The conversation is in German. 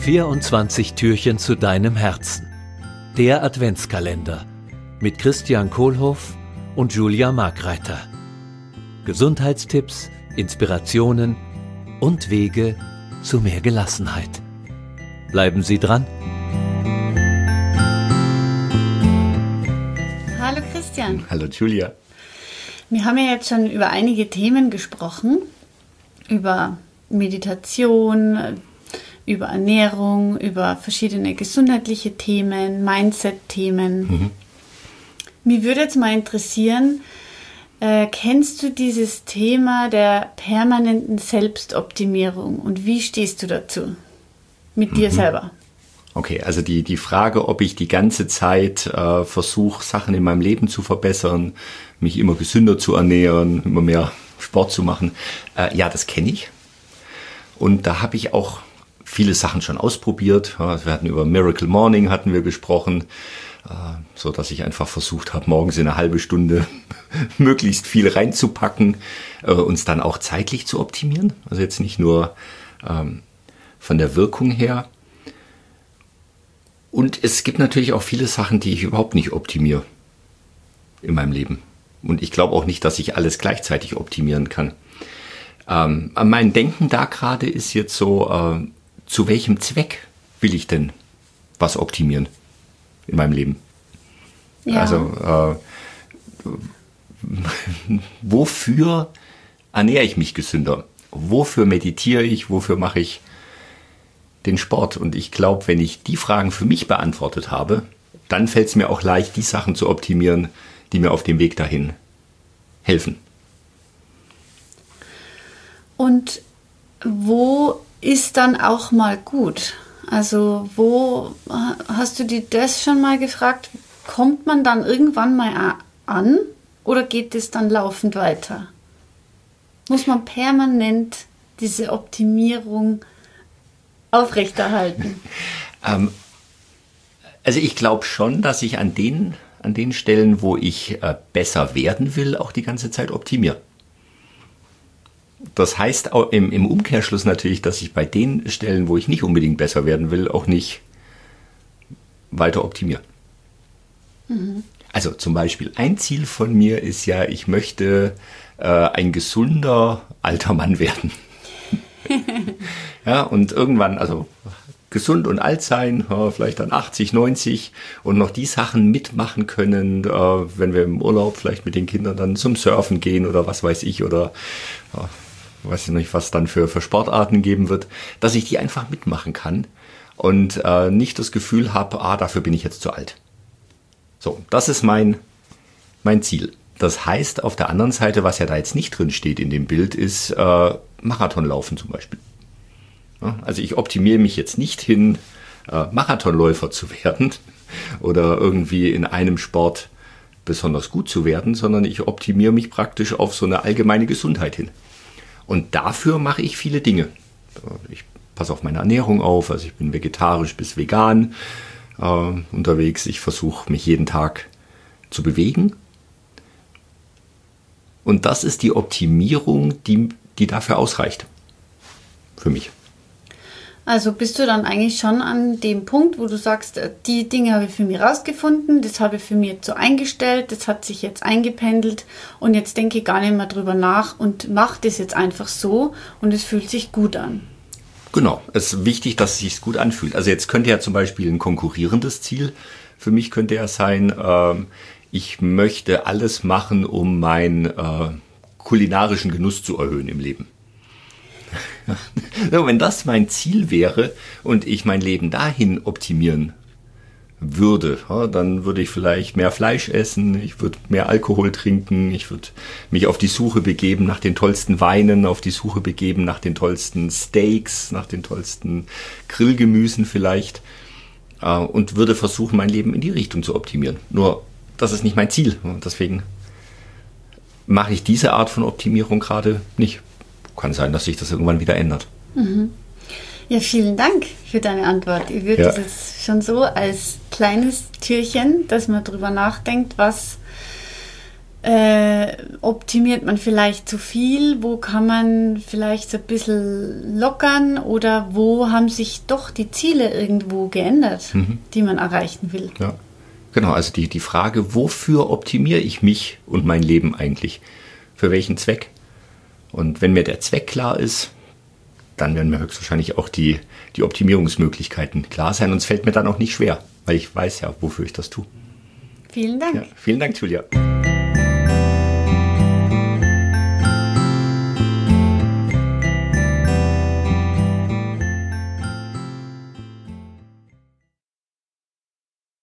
24 Türchen zu deinem Herzen. Der Adventskalender mit Christian Kohlhoff und Julia Markreiter. Gesundheitstipps, Inspirationen und Wege zu mehr Gelassenheit. Bleiben Sie dran. Hallo Christian. Hallo Julia. Wir haben ja jetzt schon über einige Themen gesprochen. Über Meditation, über Ernährung, über verschiedene gesundheitliche Themen, Mindset-Themen. Mich würde jetzt mal interessieren, kennst du dieses Thema der permanenten Selbstoptimierung und wie stehst du dazu mit dir selber? Okay, also die Frage, ob ich die ganze Zeit versuche, Sachen in meinem Leben zu verbessern, mich immer gesünder zu ernähren, immer mehr Sport zu machen, ja, das kenne ich. Und da habe ich auch viele Sachen schon ausprobiert. Wir hatten über Miracle Morning hatten wir gesprochen, so dass ich einfach versucht habe, morgens in eine halbe Stunde möglichst viel reinzupacken, uns dann auch zeitlich zu optimieren. Also jetzt nicht nur von der Wirkung her. Und es gibt natürlich auch viele Sachen, die ich überhaupt nicht optimiere in meinem Leben. Und ich glaube auch nicht, dass ich alles gleichzeitig optimieren kann. Mein Denken da gerade ist jetzt so, zu welchem Zweck will ich denn was optimieren in meinem Leben? Ja. Also wofür ernähre ich mich gesünder? Wofür meditiere ich? Wofür mache ich den Sport? Und ich glaube, wenn ich die Fragen für mich beantwortet habe, dann fällt es mir auch leicht, die Sachen zu optimieren, die mir auf dem Weg dahin helfen. Und wo ist dann auch mal gut? Also wo hast du dir das schon mal gefragt? Kommt man dann irgendwann mal an oder geht es dann laufend weiter? Muss man permanent diese Optimierung aufrechterhalten? Also ich glaube schon, dass ich an den Stellen, wo ich besser werden will, auch die ganze Zeit optimiere. Das heißt auch im Umkehrschluss natürlich, dass ich bei den Stellen, wo ich nicht unbedingt besser werden will, auch nicht weiter optimiere. Also zum Beispiel ein Ziel von mir ist ja, ich möchte ein gesunder alter Mann werden. Ja, und irgendwann, also gesund und alt sein, vielleicht dann 80, 90 und noch die Sachen mitmachen können, wenn wir im Urlaub vielleicht mit den Kindern dann zum Surfen gehen oder was weiß ich oder weiß ich nicht, was dann für Sportarten geben wird, dass ich die einfach mitmachen kann und nicht das Gefühl habe, dafür bin ich jetzt zu alt. So, das ist mein Ziel. Das heißt, auf der anderen Seite, was ja da jetzt nicht drin steht in dem Bild, ist Marathonlaufen zum Beispiel. Ja, also ich optimiere mich jetzt nicht hin, Marathonläufer zu werden oder irgendwie in einem Sport besonders gut zu werden, sondern ich optimiere mich praktisch auf so eine allgemeine Gesundheit hin. Und dafür mache ich viele Dinge. Ich passe auf meine Ernährung auf, also ich bin vegetarisch bis vegan unterwegs. Ich versuche mich jeden Tag zu bewegen. Und das ist die Optimierung, die dafür ausreicht. Für mich. Also bist du dann eigentlich schon an dem Punkt, wo du sagst, die Dinge habe ich für mich rausgefunden, das habe ich für mich jetzt so eingestellt, das hat sich jetzt eingependelt und jetzt denke ich gar nicht mehr drüber nach und mache das jetzt einfach so und es fühlt sich gut an. Genau, es ist wichtig, dass es sich gut anfühlt. Also jetzt könnte ja zum Beispiel ein konkurrierendes Ziel für mich könnte ja sein, ich möchte alles machen, um meinen kulinarischen Genuss zu erhöhen im Leben. Wenn das mein Ziel wäre und ich mein Leben dahin optimieren würde, dann würde ich vielleicht mehr Fleisch essen, ich würde mehr Alkohol trinken, ich würde mich auf die Suche begeben nach den tollsten Weinen, auf die Suche begeben nach den tollsten Steaks, nach den tollsten Grillgemüsen vielleicht und würde versuchen, mein Leben in die Richtung zu optimieren. Nur, das ist nicht mein Ziel und deswegen mache ich diese Art von Optimierung gerade nicht. Kann sein, dass sich das irgendwann wieder ändert. Ja, vielen Dank für deine Antwort. Ich würde das jetzt schon so als kleines Türchen, dass man drüber nachdenkt, was optimiert man vielleicht zu viel? Wo kann man vielleicht so ein bisschen lockern? Oder wo haben sich doch die Ziele irgendwo geändert, die man erreichen will? Ja, genau. Also die Frage, wofür optimiere ich mich und mein Leben eigentlich? Für welchen Zweck? Und wenn mir der Zweck klar ist, dann werden mir höchstwahrscheinlich auch die Optimierungsmöglichkeiten klar sein. Und es fällt mir dann auch nicht schwer, weil ich weiß ja, wofür ich das tue. Vielen Dank. Ja, vielen Dank, Julia.